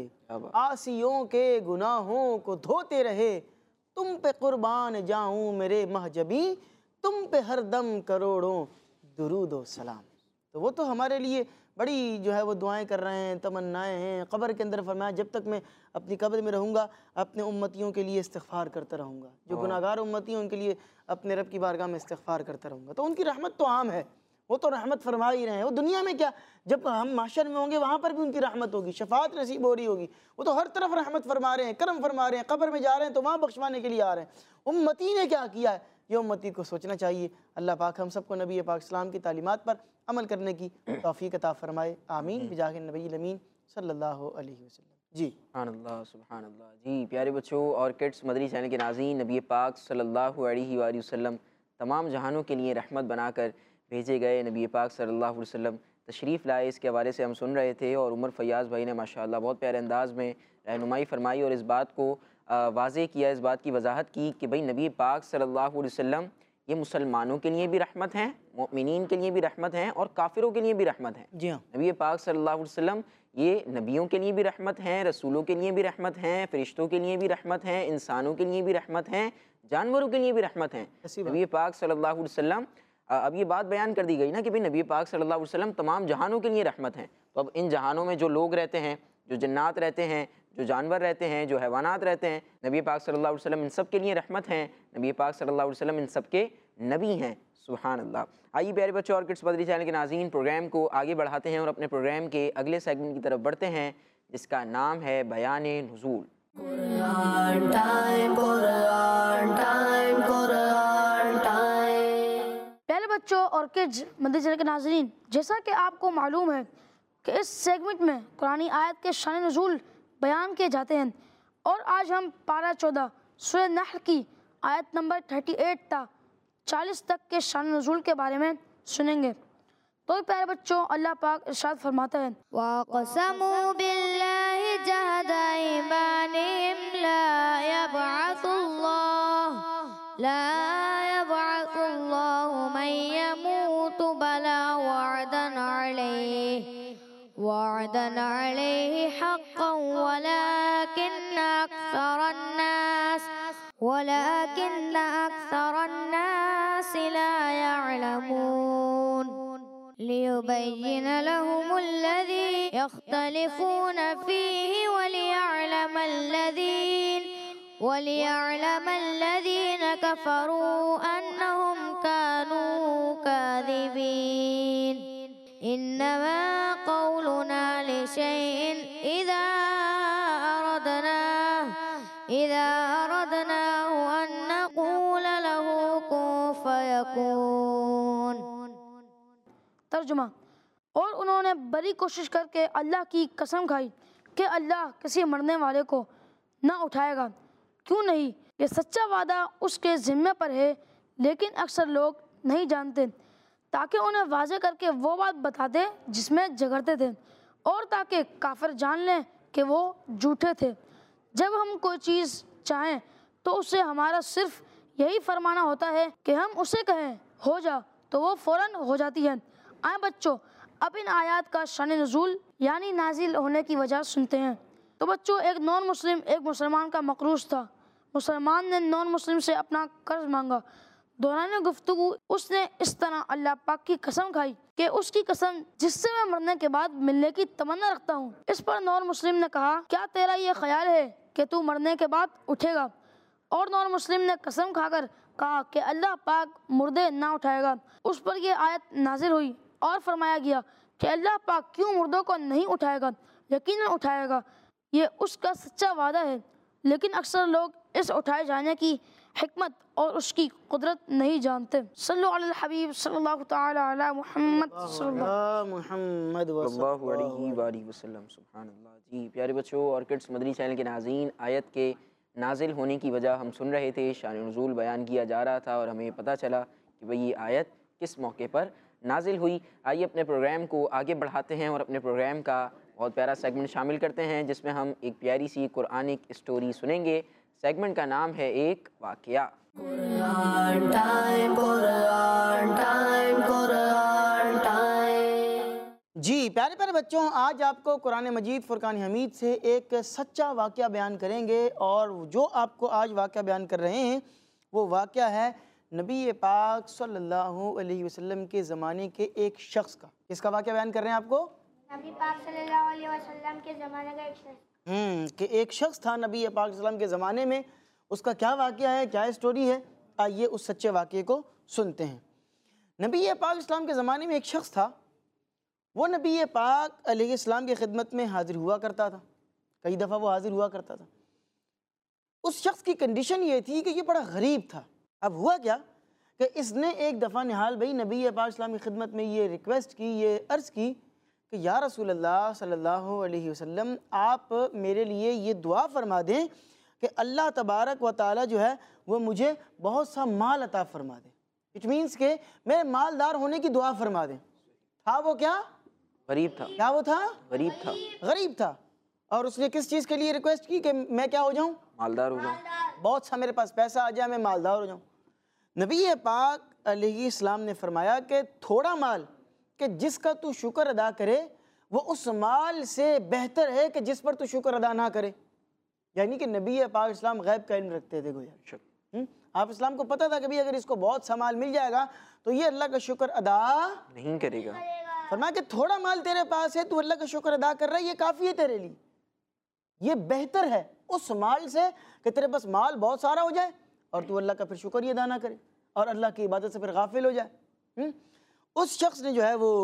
Speaker 5: عاصیوں کے گناہوں کو دھوتے رہے، تم پہ قربان جاؤں میرے مہجبی، تم پہ ہر دم کروڑوں درود و سلام۔ تو وہ تو ہمارے لیے بڑی جو ہے وہ دعائیں کر رہے ہیں، تمنائیں ہیں. قبر کے اندر فرمایا جب تک میں اپنی قبر میں رہوں گا اپنے امتیوں کے لیے استغفار کرتا رہوں گا. جو گناہ گار امتی ہیں ان کے لیے اپنے رب کی بارگاہ میں استغفار کرتا رہوں گا. تو ان کی رحمت تو عام ہے، وہ تو رحمت فرما ہی رہے ہیں. وہ دنیا میں کیا، جب ہم محشر میں ہوں گے وہاں پر بھی ان کی رحمت ہوگی، شفاعت نصیب ہو رہی ہوگی. وہ تو ہر طرف رحمت فرما رہے ہیں، کرم فرما رہے ہیں. قبر میں جا رہے ہیں تو وہاں بخشوانے کے لیے آ رہے ہیں. امتی نے کیا کیا ہے یہ امتی کو سوچنا چاہیے. اللہ پاک ہم سب کو نبی پاک اسلام کی تعلیمات پر عمل کرنے کی توفیق عطا فرمائے. آمین بجاہ النبی الامین صلی اللہ علیہ وسلم. جی
Speaker 2: سبحان اللہ سبحان اللہ. جی پیارے بچوں اور کڈس مدری چینل کے ناظرین، نبی پاک صلی اللہ علیہ وآلہ وسلم تمام جہانوں کے لیے رحمت بنا کر بھیجے گئے. نبی پاک صلی اللہ علیہ وسلم تشریف لائے، اس کے حوالے سے ہم سن رہے تھے، اور عمر فیاض بھائی نے ماشاءاللہ بہت پیارے انداز میں رہنمائی فرمائی اور اس بات کو واضح کیا، اس بات کی وضاحت کی کہ بھئی نبی پاک صلی اللہ علیہ وسلم یہ مسلمانوں کے لیے بھی رحمت ہیں، مؤمنین کے لیے بھی رحمت ہیں، اور کافروں کے لیے بھی رحمت ہیں.
Speaker 5: جی ہاں.
Speaker 2: نبی پاک صلی اللہ علیہ وسلم یہ نبیوں کے لیے بھی رحمت ہیں، رسولوں کے لیے بھی رحمت ہیں، فرشتوں کے لیے بھی رحمت ہیں، انسانوں کے لیے بھی رحمت ہیں، جانوروں کے لیے بھی رحمت ہیں. نبی پاک صلی اللہ علیہ وسلم، اب یہ بات بیان کر دی گئی نا کہ بھئی نبی پاک صلی اللہ علیہ وسلم تمام جہانوں کے لیے رحمت ہیں. تو اب ان جہانوں میں جو لوگ رہتے ہیں، جو جنات رہتے ہیں، جو جانور رہتے ہیں، جو حیوانات رہتے ہیں، نبی پاک صلی اللہ علیہ وسلم ان سب کے لیے رحمت ہیں. نبی پاک صلی اللہ علیہ وسلم ان سب کے نبی ہیں. سبحان اللہ. آئیے پیارے بچوں اور کڈس مدری چینل کے ناظرین، پروگرام کو آگے بڑھاتے ہیں اور اپنے پروگرام کے اگلے سیگمنٹ کی طرف بڑھتے ہیں جس کا نام ہے بیان نزول.
Speaker 1: Quran time, Quran time, Quran time. پیارے بچوں اور کڈس مدری چینل کے ناظرین، جیسا کہ آپ کو معلوم ہے کہ اس سیگمنٹ میں قرآنی آیت کے شان نزول بیان کیے جاتے ہیں، اور آج ہم پارہ چودہ سورہ نحل کی آیت نمبر اڑتیس تا چالیس تک کے شان نزول کے بارے میں سنیں گے. تو پیارے بچوں اللہ پاک ارشاد فرماتا ہے،
Speaker 6: وَقَسَمُوا بِاللَّهِ جَهْدَ أَيْمَانِهِمْ لَا يَبْعَثُ اللَّهُ لَا يَبْعَثُ اللَّهُ مَن يَمُوتُ بَلَى وَعْدًا عَلَيْهِ وَعْدًا عَلَيْهِ حَقًّا وَلَكِنَّ أَكْثَرَ النَّاسِ وَلَكِنَّ أَكْثَرَ النَّاسِ لَا يَعْلَمُونَ لِيُبَيِّنَ لَهُمُ الَّذِي يَخْتَلِفُونَ فِيهِ وَلِيَعْلَمَ الَّذِينَ وَلِيَعْلَمَ الَّذِينَ كَفَرُوا أَنَّهُمْ كَانُوا كَاذِبِينَ. إِنَّمَا قَوْلُنَا لِشَيْءٍ إِذَا أَرَدْنَاهُ إِذَا أَرَدْنَاهُ أَن نَّقُولَ لَهُ كُن فَيَكُونُ.
Speaker 1: ترجمہ: اور انہوں نے بڑی کوشش کر کے اللہ کی قسم کھائی کہ اللہ کسی مرنے والے کو نہ اٹھائے گا. کیوں نہیں؟ یہ سچا وعدہ اس کے ذمہ پر ہے، لیکن اکثر لوگ نہیں جانتے، تاکہ انہیں واضح کر کے وہ بات بتا دے جس میں جھگڑتے تھے، اور تاکہ کافر جان لیں کہ وہ جھوٹے تھے. جب ہم کوئی چیز چاہیں تو اسے ہمارا صرف یہی فرمانا ہوتا ہے کہ ہم اسے کہیں ہو جا تو وہ فوراً ہو جاتی ہے. آئیں بچوں اب ان آیات کا شان نزول یعنی نازل ہونے کی وجہ سنتے ہیں. تو بچوں ایک نان مسلم ایک مسلمان کا مقروض تھا. مسلمان نے نان مسلم سے اپنا قرض مانگا. دوران گفتگو اس نے اس طرح اللہ پاک کی قسم کھائی کہ اس کی قسم جس سے میں مرنے کے بعد ملنے کی تمنا رکھتا ہوں. اس پر نان مسلم نے کہا، کیا تیرا یہ خیال ہے کہ تو مرنے کے بعد اٹھے گا؟ اور نان مسلم نے قسم کھا کر کہا کہ اللہ پاک مردے نہ اٹھائے گا. اس پر یہ آیت نازل ہوئی اور فرمایا گیا کہ اللہ پاک کیوں مردوں کو نہیں اٹھائے گا؟ یقیناً اٹھائے گا، یہ اس کا سچا وعدہ ہے. لیکن اکثر لوگ اس اٹھائے جانے کی حکمت اور اس کی قدرت نہیں جانتے. صلو علی الحبیب صلی اللہ تعالی علی محمد صلی اللہ
Speaker 5: محمد
Speaker 2: صلی اللہ علیہ وآلہ وسلم. سبحان اللہ. جی پیارے بچوں اور کڈس مدری چینل کے ناظرین، آیت کے نازل ہونے کی وجہ ہم سن رہے تھے، شان نزول بیان کیا جا رہا تھا، اور ہمیں پتہ چلا کہ بھئی یہ آیت کس موقع پر نازل ہوئی. آئیے اپنے پروگرام کو آگے بڑھاتے ہیں اور اپنے پروگرام کا بہت پیارا سیگمنٹ شامل کرتے ہیں جس میں ہم ایک پیاری سی قرآنک اسٹوری سنیں گے. سیگمنٹ کا نام ہے ایک واقعہ.
Speaker 6: Quran time, Quran time, Quran time.
Speaker 5: جی پیارے پیارے بچوں، آج آپ کو قرآن مجید فرقان حمید سے ایک سچا واقعہ بیان کریں گے، اور جو آپ کو آج واقعہ بیان کر رہے ہیں وہ واقعہ ہے نبی پاک صلی اللہ علیہ وسلم کے زمانے کے ایک شخص کا. کس کا واقعہ بیان کر رہے ہیں آپ کو؟
Speaker 7: نبی پاک صلی اللہ علیہ وسلم کے زمانے کا ایک شخص
Speaker 5: ہم کہ ایک شخص تھا نبی پاک صلی اللہ علیہ وسلم کے زمانے میں، اس کا کیا واقعہ ہے، کیا اسٹوری ہے، آئیے اس سچے واقعے کو سنتے ہیں۔ نبی پاک اسلام کے زمانے میں ایک شخص تھا، وہ نبی پاک علیہ السلام کی خدمت میں حاضر ہوا کرتا تھا، کئی دفعہ وہ حاضر ہوا کرتا تھا۔ اس شخص کی کنڈیشن یہ تھی کہ یہ بڑا غریب تھا۔ اب ہوا کیا کہ اس نے ایک دفعہ نہال بھائی نبی پاک اسلام کی خدمت میں یہ ریکویسٹ کی، یہ عرض کی کہ یا رسول اللہ صلی اللہ علیہ وسلم، آپ میرے لیے یہ دعا فرما دیں کہ اللہ تبارک و تعالی جو ہے وہ مجھے بہت سا مال عطا فرما دیں، اٹ مینس کہ میرے مالدار ہونے کی دعا فرما دیں۔ تھا وہ کیا؟
Speaker 2: غریب تھا،
Speaker 5: کیا وہ تھا؟
Speaker 2: غریب تھا،
Speaker 5: غریب تھا۔ اور اس نے کس چیز کے لیے ریکویسٹ کی کہ میں کیا ہو جاؤں؟
Speaker 2: مالدار ہو جاؤں،
Speaker 5: بہت سا میرے پاس پیسہ آ جائے، میں مالدار ہو جاؤں۔ نبی پاک علیہ السلام نے فرمایا کہ تھوڑا مال کہ جس کا تو شکر ادا کرے وہ اس مال سے بہتر ہے کہ جس پر تو شکر ادا نہ کرے۔ یعنی کہ نبی پاک اسلام غیب کا علم رکھتے تھے گویا۔ ہم؟ آپ اسلام کو پتہ تھا کہ بھی اگر اس کو بہت سا مال مل جائے گا تو یہ اللہ کا شکر ادا
Speaker 2: نہیں کرے گا۔
Speaker 5: فرمایا کہ تھوڑا مال تیرے پاس ہے، تو اللہ کا شکر ادا کر رہا ہے، یہ کافی ہے تیرے لیے، یہ بہتر ہے اس مال سے کہ تیرے پاس مال بہت سارا ہو جائے اور تو اللہ کا پھر شکر ہی ادا نہ کرے اور اللہ کی عبادت سے پھر غافل ہو جائے۔ ہم؟ اس شخص نے جو ہے وہ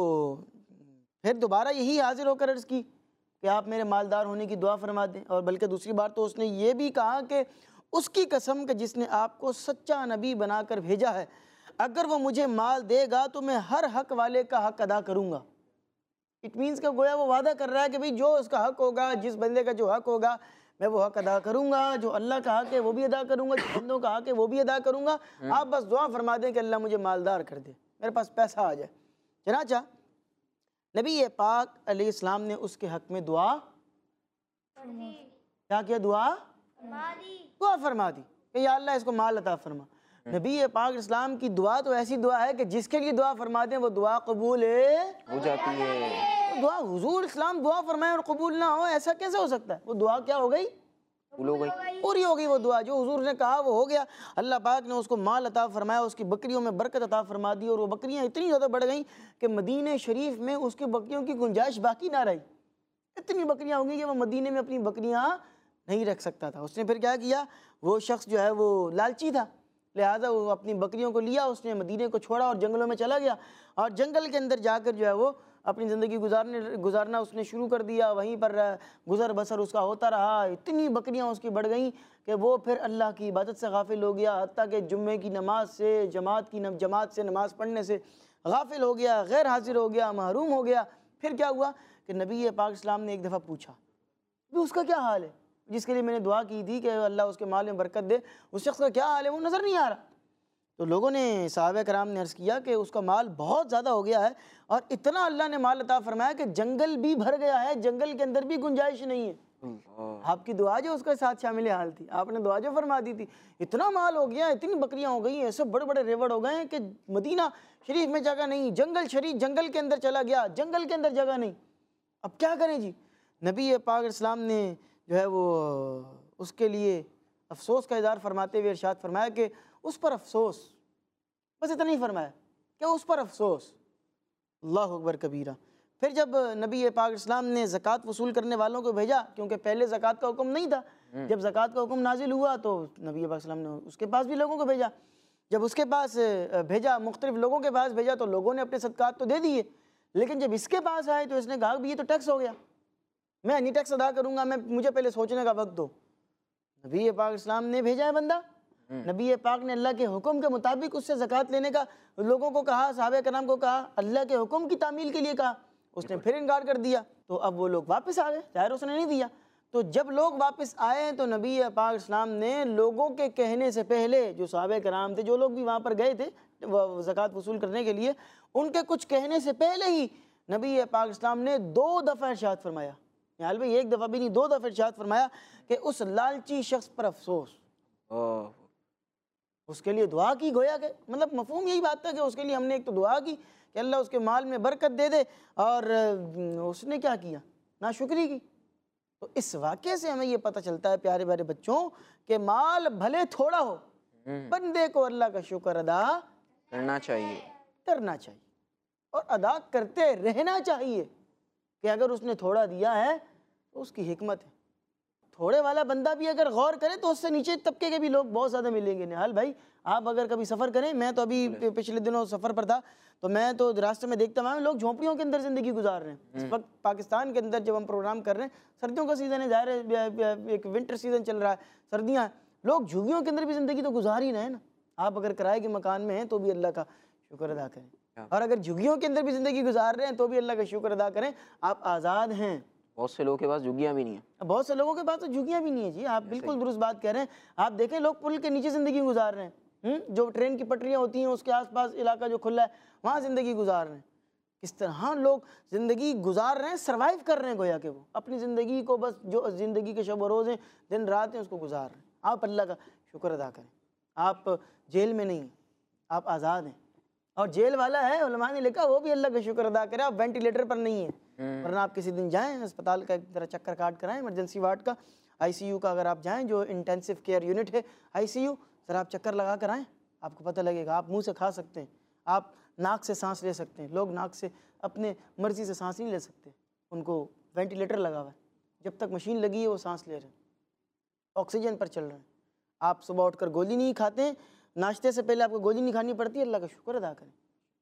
Speaker 5: پھر دوبارہ یہی حاضر ہو کر عرض کی کہ آپ میرے مالدار ہونے کی دعا فرما دیں، اور بلکہ دوسری بار تو اس نے یہ بھی کہا کہ اس کی قسم کہ جس نے آپ کو سچا نبی بنا کر بھیجا ہے، اگر وہ مجھے مال دے گا تو میں ہر حق والے کا حق ادا کروں گا۔ اٹ مینس کہ گویا وہ وعدہ کر رہا ہے کہ بھئی جو اس کا حق ہوگا، جس بندے کا جو حق ہوگا میں وہ حق ادا کروں گا، جو اللہ کا حق ہے وہ بھی ادا کروں گا، جو بندوں کا حق ہے وہ بھی ادا کروں گا۔ آپ بس دعا فرما دیں کہ اللہ مجھے مالدار کر دے، میرے پاس پیسہ آ جائے۔ چنانچہ نبی پاک علیہ السلام نے اس کے حق میں دعا کیا کیا؟ دعا دعا فرما دی کہ یا اللہ اس کو مال عطا فرما۔ نبی پاک اسلام کی دعا تو ایسی دعا ہے کہ جس کے لیے دعا فرما دیں وہ دعا قبول
Speaker 2: ہو جاتی ہے۔
Speaker 5: دعا حضور اسلام دعا فرمائے اور قبول نہ ہو، ایسا کیسے ہو سکتا ہے؟ وہ دعا کیا ہو گئی؟
Speaker 2: قبول ہو گئی،
Speaker 5: پوری ہو گئی وہ دعا، جو حضور نے کہا وہ ہو گیا۔ اللہ پاک نے اس کو مال عطا فرمایا، اس کی بکریوں میں برکت عطا فرما دی، اور وہ بکریاں اتنی زیادہ بڑھ گئیں کہ مدینہ شریف میں اس کی بکریوں کی گنجائش باقی نہ رہی۔ اتنی بکریاں ہو گئی کہ وہ مدینے میں اپنی بکریاں نہیں رکھ سکتا تھا۔ اس نے پھر کیا کیا؟ وہ شخص جو ہے وہ لالچی تھا، لہٰذا وہ اپنی بکریوں کو لیا، اس نے مدینے کو چھوڑا اور جنگلوں میں چلا گیا، اور جنگل کے اندر جا کر جو ہے وہ اپنی زندگی گزارنے گزارنا اس نے شروع کر دیا، وہیں پر گزر بسر اس کا ہوتا رہا۔ اتنی بکریاں اس کی بڑھ گئیں کہ وہ پھر اللہ کی عبادت سے غافل ہو گیا، حتیٰ کہ جمعے کی نماز سے، جماعت کی جماعت سے نماز پڑھنے سے غافل ہو گیا، غیر حاضر ہو گیا، محروم ہو گیا۔ پھر کیا ہوا کہ نبی پاک اسلام نے ایک دفعہ پوچھا کہ اس کا کیا حال ہے، جس کے لیے میں نے دعا کی تھی کہ اللہ اس کے مال میں برکت دے، اس شخص کا کیا حال ہے، وہ نظر نہیں آ رہا۔ تو لوگوں نے، صحابہ کرام نے عرض کیا کہ اس کا مال بہت زیادہ ہو گیا ہے، اور اتنا اللہ نے مال عطا فرمایا کہ جنگل بھی بھر گیا ہے، جنگل کے اندر بھی گنجائش نہیں ہے۔ آپ کی دعا جو اس کے ساتھ شامل حال تھی، آپ نے دعا جو فرما دی تھی، اتنا مال ہو گیا، اتنی بکریاں ہو گئی ہیں، ایسے بڑے بڑے ریوڑ ہو گئے ہیں کہ مدینہ شریف میں جگہ نہیں، جنگل شریف جنگل کے اندر چلا گیا، جنگل کے اندر جگہ نہیں، اب کیا کریں جی؟ نبی پاک اسلام نے جو ہے وہ اس کے لیے افسوس کا اظہار فرماتے ہوئے ارشاد فرمایا کہ اس پر افسوس، بس اتنا ہی فرمایا کہ اس پر افسوس، اللہ اکبر کبیرہ۔ پھر جب نبی پاک اسلام نے زکوٰۃ وصول کرنے والوں کو بھیجا، کیونکہ پہلے زکوٰۃ کا حکم نہیں تھا، جب زکوٰۃ کا حکم نازل ہوا تو نبی پاک اسلام نے اس کے پاس بھی لوگوں کو بھیجا۔ جب اس کے پاس بھیجا، مختلف لوگوں کے پاس بھیجا، تو لوگوں نے اپنے صدقات تو دے دیے، لیکن جب اس کے پاس آئے تو اس نے کہا کہ یہ تو ٹیکس ہو گیا، میں نہیں ٹیکس ادا کروں گا، میں مجھے پہلے سوچنے کا وقت دو۔ نبی پاک اسلام نے بھیجا ہے بندہ، نبی پاک نے اللہ کے حکم کے مطابق اس سے زکوٰۃ لینے کا لوگوں کو کہا، صحابہ کرام کو کہا، اللہ کے حکم کی تعمیل کے لیے کہا، اس نے پھر انکار کر دیا، تو اب وہ لوگ واپس آ گئے، ظاہر اس نے نہیں دیا۔ تو جب لوگ واپس آئے تو نبی پاک اسلام نے لوگوں کے کہنے سے پہلے، جو صحابہ کرام تھے، جو لوگ بھی وہاں پر گئے تھے زکوٰۃ وصول کرنے کے لیے، ان کے کچھ کہنے سے پہلے ہی نبی پاک اسلام نے دو دفعہ ارشاد فرمایا، یعنی بھائی ایک دفعہ بھی نہیں، دو دفعہ ارشاد فرمایا کہ اس لالچی شخص پر افسوس، اس کے لیے دعا کی، گویا کہ مطلب مفہوم یہی بات تھا کہ اس کے لیے ہم نے ایک تو دعا کی کہ اللہ اس کے مال میں برکت دے دے، اور اس نے کیا کیا؟ ناشکری کی۔ تو اس واقعے سے ہمیں یہ پتہ چلتا ہے پیارے پیارے بچوں کہ مال بھلے تھوڑا ہو، بندے کو اللہ کا شکر ادا
Speaker 2: کرنا چاہیے،
Speaker 5: کرنا چاہیے اور ادا کرتے رہنا چاہیے۔ کہ اگر اس نے تھوڑا دیا ہے تو اس کی حکمت ہے. تھوڑے والا بندہ بھی اگر غور کرے تو اس سے نیچے طبقے کے بھی لوگ بہت زیادہ ملیں گے. نہال بھائی آپ اگر کبھی سفر کریں, میں تو ابھی پچھلے دنوں سفر پر تھا تو میں تو راستے میں دیکھتا ہوں لوگ جھونپڑیوں کے اندر زندگی گزار رہے ہیں. اس وقت پاکستان کے اندر جب ہم پروگرام کر رہے ہیں, سردیوں کا سیزن ہے, ظاہر ہے ایک ونٹر سیزن چل رہا ہے, سردیاں ہیں, لوگ جھوگیوں کے اندر بھی زندگی تو گزار ہی رہے ہیں نا. آپ اگر کرائے کے مکان میں ہیں تو بھی اللہ کا شکر ادا کریں, اور اگر جھگیوں کے اندر بھی زندگی گزار رہے ہیں تو بھی اللہ کا شکر ادا کریں, آپ آزاد ہیں.
Speaker 2: بہت سے لوگوں کے پاس جھگیاں بھی نہیں ہیں.
Speaker 5: بہت سے لوگوں کے پاس تو جھگیاں بھی نہیں ہیں جی, آپ بالکل درست بات کہہ رہے ہیں. آپ دیکھیں لوگ پل کے نیچے زندگی گزار رہے ہیں, جو ٹرین کی پٹریاں ہوتی ہیں اس کے آس پاس علاقہ جو کھلا ہے وہاں زندگی گزار رہے ہیں. کس طرح لوگ زندگی گزار رہے ہیں, سروائیو کر رہے ہیں, گویا کہ وہ اپنی زندگی کو بس جو زندگی کے شب و روز ہیں, دن رات ہیں, اس کو گزار رہے ہیں. آپ اللہ کا شکر ادا کریں. آپ جیل میں نہیں, آپ آزاد ہیں. اور جیل والا ہے, علماء نے لکھا, وہ بھی اللہ کا شکر ادا کرے. آپ وینٹیلیٹر پر نہیں ہیں, ورنہ آپ کسی دن جائیں اسپتال کا ایک ذرا چکر کاٹ کرائیں, ایمرجنسی وارڈ کا, آئی سی یو کا اگر آپ جائیں, جو انٹینسو کیئر یونٹ ہے آئی سی یو, ذرا آپ چکر لگا کر آئیں, آپ کو پتہ لگے گا. آپ منہ سے کھا سکتے ہیں, آپ ناک سے سانس لے سکتے ہیں. لوگ ناک سے اپنے مرضی سے سانس نہیں لے سکتے, ان کو وینٹیلیٹر لگا ہوا ہے, جب تک مشین لگی ہے وہ سانس لے رہے ہیں, آکسیجن پر چل رہے ہیں. آپ صبح اٹھ کر گولی نہیں کھاتے ہیں, ناشتے سے پہلے آپ کو گولی نہیں کھانی پڑتی ہے, اللہ کا شکر ادا کریں.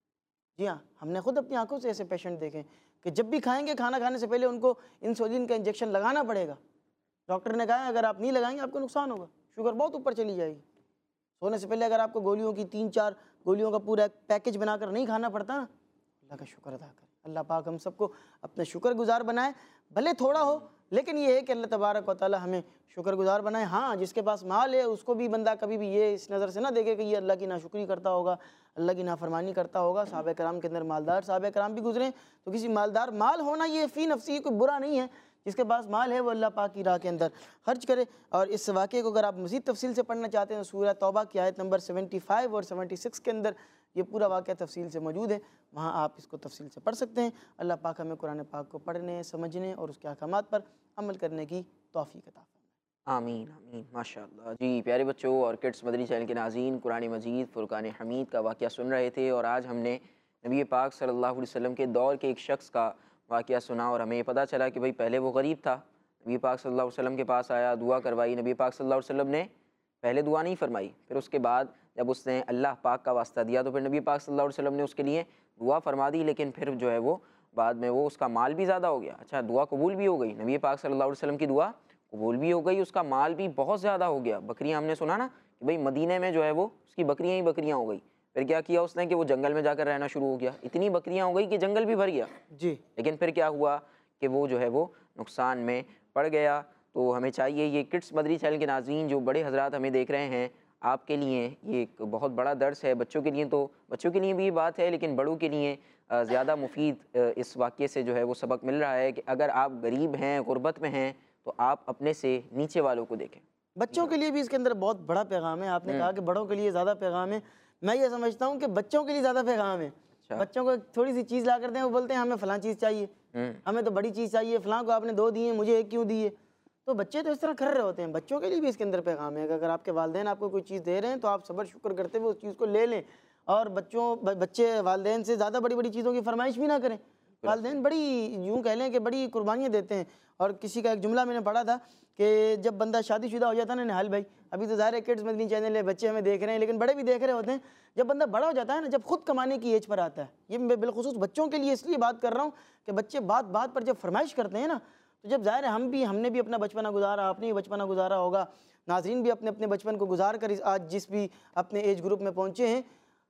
Speaker 5: جی ہاں, ہم نے خود اپنی آنکھوں سے ایسے پیشنٹ دیکھے کہ جب بھی کھائیں گے کھانا کھانے سے پہلے ان کو انسولین کا انجیکشن لگانا پڑے گا. ڈاکٹر نے کہا ہے اگر آپ نہیں لگائیں گے آپ کو نقصان ہوگا, شوگر بہت اوپر چلی جائے گی. سونے سے پہلے اگر آپ کو گولیوں کی تین چار گولیوں کا پورا ایک پیکج بنا کر نہیں کھانا پڑتا نا, اللہ کا شکر ادا کریں. اللہ پاک ہم سب کو اپنے شکر گزار بنائے, بھلے تھوڑا ہو لیکن یہ ہے کہ اللہ تبارک و تعالی ہمیں شکر گزار بنائے. ہاں, جس کے پاس مال ہے اس کو بھی بندہ کبھی بھی یہ اس نظر سے نہ دیکھے کہ یہ اللہ کی ناشکری کرتا ہوگا, اللہ کی نافرمانی کرتا ہوگا. صحابہ کرام کے اندر مالدار صحابہ کرام بھی گزرے, تو کسی مالدار مال ہونا یہ فی نفسی کوئی برا نہیں ہے. جس کے پاس مال ہے وہ اللہ پاک کی راہ کے اندر خرچ کرے. اور اس واقعے کو اگر آپ مزید تفصیل سے پڑھنا چاہتے ہیں تو سورہ توبہ کی آیت نمبر سیونٹی فائیو اور سیونٹی سکس کے اندر یہ پورا واقعہ تفصیل سے موجود ہے, وہاں آپ اس کو تفصیل سے پڑھ سکتے ہیں. اللہ پاک ہمیں قرآن پاک کو پڑھنے, سمجھنے اور اس کے احکامات پر عمل کرنے کی توفیق عطا فرمائے.
Speaker 2: آمین آمین ماشاء اللہ. جی پیارے بچوں اور کڈس مدنی چینل کے ناظرین, قرآن مجید فرقان حمید کا واقعہ سن رہے تھے, اور آج ہم نے نبی پاک صلی اللہ علیہ وسلم کے دور کے ایک شخص کا واقعہ سنا, اور ہمیں یہ پتہ چلا کہ بھئی پہلے وہ غریب تھا, نبی پاک صلی اللہ علیہ وسلم کے پاس آیا, دعا کروائی. نبی پاک صلی اللہ علیہ وسلم نے پہلے دعا نہیں فرمائی, پھر اس کے بعد جب اس نے اللہ پاک کا واسطہ دیا تو پھر نبی پاک صلی اللہ علیہ وسلم نے اس کے لیے دعا فرما دی, لیکن پھر جو ہے وہ بعد میں وہ اس کا مال بھی زیادہ ہو گیا. اچھا, دعا قبول بھی ہو گئی, نبی پاک صلی اللہ علیہ وسلم کی دعا قبول بھی ہو گئی, اس کا مال بھی بہت زیادہ ہو گیا. بکریاں ہم نے سنا نا کہ بھئی مدینے میں جو ہے وہ اس کی بکریاں ہی بکریاں ہو گئی. پھر کیا کیا اس نے کہ وہ جنگل میں جا کر رہنا شروع ہو گیا, اتنی بکریاں ہو گئی کہ جنگل بھی بھر گیا.
Speaker 5: جی,
Speaker 2: لیکن پھر کیا ہوا کہ وہ جو ہے وہ نقصان میں پڑ گیا. تو ہمیں چاہیے, یہ کڈس مدنی چینل کے ناظرین جو بڑے حضرات ہمیں دیکھ رہے ہیں, آپ کے لیے یہ ایک بہت بڑا درس ہے. بچوں کے لیے تو بچوں کے لیے بھی یہ بات ہے, لیکن بڑوں کے لیے زیادہ مفید اس واقعے سے جو ہے وہ سبق مل رہا ہے کہ اگر آپ غریب ہیں, غربت میں ہیں, تو آپ اپنے سے نیچے والوں کو دیکھیں.
Speaker 5: بچوں کے لیے بھی اس کے اندر بہت بڑا پیغام ہے. آپ نے کہا کہ بڑوں کے لیے زیادہ پیغام ہے, میں یہ سمجھتا ہوں کہ بچوں کے لیے زیادہ پیغام ہے. بچوں کو تھوڑی سی چیز لا کر دیں, وہ بولتے ہیں ہمیں فلاں چیز چاہیے, ہمیں تو بڑی چیز چاہیے, فلاں کو آپ نے دو دیے, مجھے ایک کیوں دیے. تو بچے تو اس طرح کر رہے ہوتے ہیں. بچوں کے لیے بھی اس کے اندر پیغام ہے کہ اگر آپ کے والدین آپ کو کوئی چیز دے رہے ہیں تو آپ صبر شکر کرتے ہوئے اس چیز کو لے لیں, اور بچوں بچے والدین سے زیادہ بڑی بڑی چیزوں کی فرمائش بھی نہ کریں. والدین بڑی یوں کہہ لیں کہ بڑی قربانیاں دیتے ہیں. اور کسی کا ایک جملہ میں نے پڑھا تھا کہ جب بندہ شادی شدہ ہو جاتا ہے نا نہال بھائی, ابھی تو ظاہر ہے کڈس مدنی چینل ہے, بچے ہمیں دیکھ رہے ہیں لیکن بڑے بھی دیکھ رہے ہوتے ہیں, جب بندہ بڑا ہو جاتا ہے نا, جب خود کمانے کی ایج پر آتا ہے, یہ میں بالخصوص بچوں کے لیے اس لیے بات کر رہا ہوں کہ بچے بات بات پر جب فرمائش کرتے ہیں نا, تو جب ظاہر ہے ہم بھی ہم نے بھی اپنا بچپنا گزارا, آپ نے بھی بچپنا گزارا ہوگا, ناظرین بھی اپنے اپنے بچپن کو گزار کر آج جس بھی اپنے ایج گروپ میں پہنچے ہیں,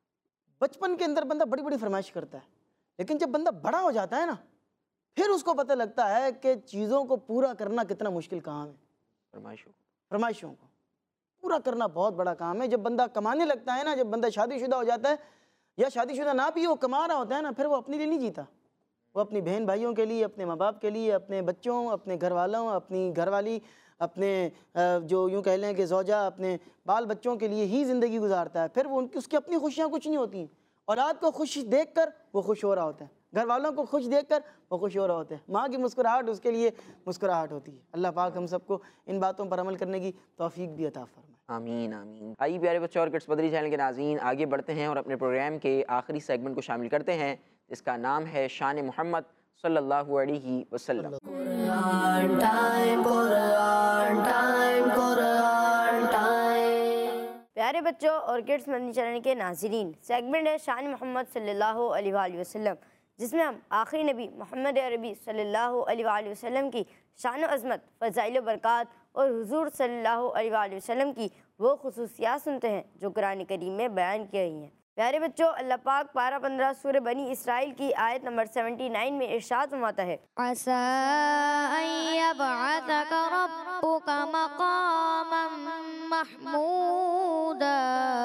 Speaker 5: بچپن کے اندر بندہ بڑی بڑی فرمائش کرتا ہے. لیکن جب بندہ بڑا ہو جاتا ہے نا, پھر اس کو پتہ لگتا ہے کہ چیزوں کو پورا کرنا کتنا مشکل کام ہے.
Speaker 2: فرمائشوں
Speaker 5: فرمائشوں کو پورا کرنا بہت بڑا کام ہے. جب بندہ کمانے لگتا ہے نا, جب بندہ شادی شدہ ہو جاتا ہے, یا شادی شدہ نہ بھی وہ کما رہا ہوتا ہے نا, پھر وہ اپنے لیے نہیں جیتا, وہ اپنی بہن بھائیوں کے لیے, اپنے ماں باپ کے لیے, اپنے بچوں, اپنے گھر والوں, اپنی گھر والی, اپنے جو یوں کہہ لیں کہ زوجہ, اپنے بال بچوں کے لیے ہی زندگی گزارتا ہے. پھر وہ ان کی اس کی اپنی خوشیاں کچھ نہیں ہوتی ہیں. اولاد کو خوش دیکھ کر وہ خوش ہو رہا ہوتا ہے, گھر والوں کو خوش دیکھ کر وہ خوش ہو رہا ہوتا ہے, ماں کی مسکراہٹ اس کے لیے مسکراہٹ ہوتی ہے. اللہ پاک ہم سب کو ان باتوں پر عمل کرنے کی توفیق بھی عطا فرمائے.
Speaker 2: آمین آمین. آئیے پیارے بچوں اور کڈس مدنی چینل کے ناظرین, آگے بڑھتے ہیں اور اپنے پروگرام کے آخری سیگمنٹ کو شامل کرتے ہیں, جس کا نام ہے شان محمد. صلی اللہ علیہ وسلم۔
Speaker 6: Quran time, Quran time, Quran time.
Speaker 8: پیارے بچوں اور کڈس مدنی چینل کے ناظرین، سیگمنٹ ہے شان محمد صلی اللہ علیہ وآلہ وسلم، جس میں ہم آخری نبی محمد عربی صلی اللہ علیہ وآلہ وسلم کی شان و عظمت، فضائل و برکات اور حضور صلی اللہ علیہ وآلہ وسلم کی وہ خصوصیات سنتے ہیں جو قرآن کریم میں بیان کی گئی ہیں۔ پیارے بچوں، اللہ پاک پارہ پندرہ سورہ بنی اسرائیل کی آیت نمبر سیونٹی نائن میں ارشاد فرماتا ہے،
Speaker 6: عسى أن يبعثك ربك مقاما محمودا۔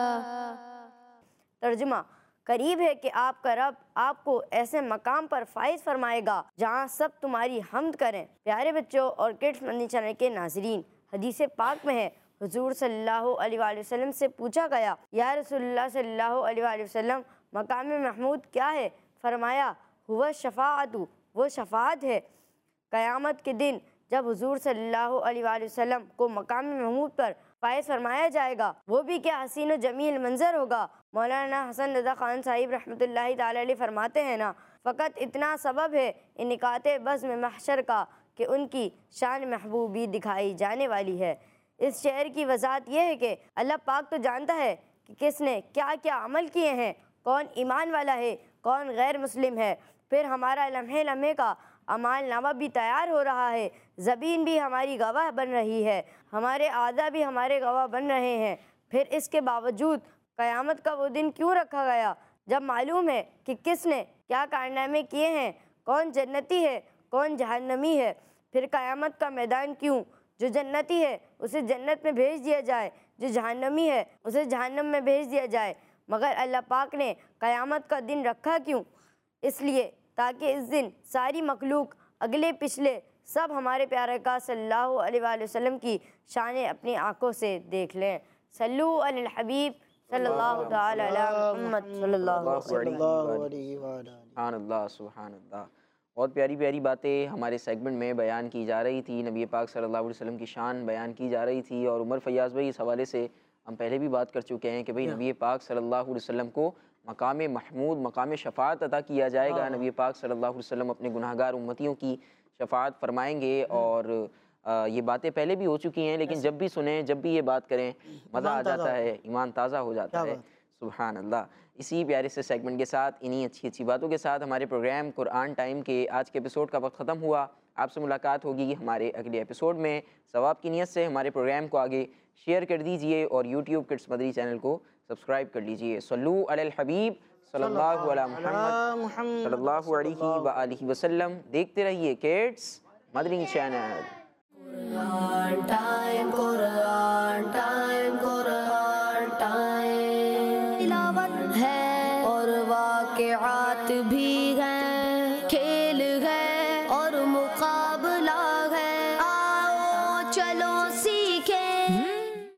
Speaker 8: ترجمہ، قریب ہے کہ آپ کا رب آپ کو ایسے مقام پر فائز فرمائے گا جہاں سب تمہاری حمد کریں۔ پیارے بچوں اور کڈس مدنی چینل کے ناظرین، حدیث پاک میں ہے، حضور صلی اللہ علیہ وآلہ وسلم سے پوچھا گیا، یا رسول اللہ صلی اللہ علیہ وآلہ وسلم، مقام محمود کیا ہے؟ فرمایا، ہوا شفاعت، وہ شفاعت ہے۔ قیامت کے دن جب حضور صلی اللہ علیہ وآلہ وسلم کو مقام محمود پر فائز فرمایا جائے گا، وہ بھی کیا حسین و جمیل منظر ہوگا۔ مولانا حسن رضا خان صاحب رحمۃ اللہ تعالی علیہ فرماتے ہیں نا، فقط اتنا سبب ہے ان نکات بزم محشر کا کہ ان کی شان محبوبی دکھائی جانے والی ہے۔ اس شعر کی وضاحت یہ ہے کہ اللہ پاک تو جانتا ہے کہ کس نے کیا کیا عمل کیے ہیں، کون ایمان والا ہے، کون غیر مسلم ہے۔ پھر ہمارا لمحے لمحے کا اعمال نامہ بھی تیار ہو رہا ہے، زبین بھی ہماری گواہ بن رہی ہے، ہمارے اعضاء بھی ہمارے گواہ بن رہے ہیں۔ پھر اس کے باوجود قیامت کا وہ دن کیوں رکھا گیا جب معلوم ہے کہ کس نے کیا کارنامے کیے ہیں، کون جنتی ہے، کون جہنمی ہے۔ پھر قیامت کا میدان کیوں؟ جو جنتی ہے اسے جنت میں بھیج دیا جائے، جو جہنمی ہے اسے جہنم میں بھیج دیا جائے۔ مگر اللہ پاک نے قیامت کا دن رکھا کیوں؟ اس لیے تاکہ اس دن ساری مخلوق، اگلے پچھلے، سب ہمارے پیارے کا صلی اللہ علیہ وآلہ وسلم کی شانیں اپنی آنکھوں سے دیکھ لیں۔ صلو علی الحبیب صلی اللہ تعالی علی محمد صلی اللہ علیہ وسلم۔
Speaker 2: سبحان اللہ، سبحان اللہ۔ بہت پیاری پیاری باتیں ہمارے سیگمنٹ میں بیان کی جا رہی تھی، نبی پاک صلی اللہ علیہ وسلم کی شان بیان کی جا رہی تھی، اور عمر فیاض بھائی اس حوالے سے ہم پہلے بھی بات کر چکے ہیں کہ بھئی نبی پاک صلی اللہ علیہ وسلم کو مقام محمود، مقام شفاعت عطا کیا جائے گا۔ نبی پاک صلی اللہ علیہ وسلم اپنے گناہگار امتیوں کی شفاعت فرمائیں گے، اور یہ باتیں پہلے بھی ہو چکی ہیں، لیکن جب بھی سنیں، جب بھی یہ بات کریں، مزہ آ جاتا ہے، ایمان تازہ ہو جاتا ہے۔ سبحان اللہ۔ اسی پیارے سے سیگمنٹ کے ساتھ، انہی اچھی اچھی باتوں کے ساتھ ہمارے پروگرام قرآن ٹائم کے آج کے ایپیسوڈ کا وقت ختم ہوا۔ آپ سے ملاقات ہوگی ہمارے اگلے ایپیسوڈ میں۔ ثواب کی نیت سے ہمارے پروگرام کو آگے شیئر کر دیجئے اور یوٹیوب کڈس مدری چینل کو سبسکرائب کر لیجئے۔ صلو علی الحبیب صلی اللہ علی محمد صلی اللہ علیہ وآلہ وسلم۔ دیکھتے رہیے کڈس مدری channel.
Speaker 6: Quran time, Quran time, Quran time. تلاوت ہے اور واقعات بھی ہیں، کھیل ہے اور مقابلہ ہے، آؤ چلو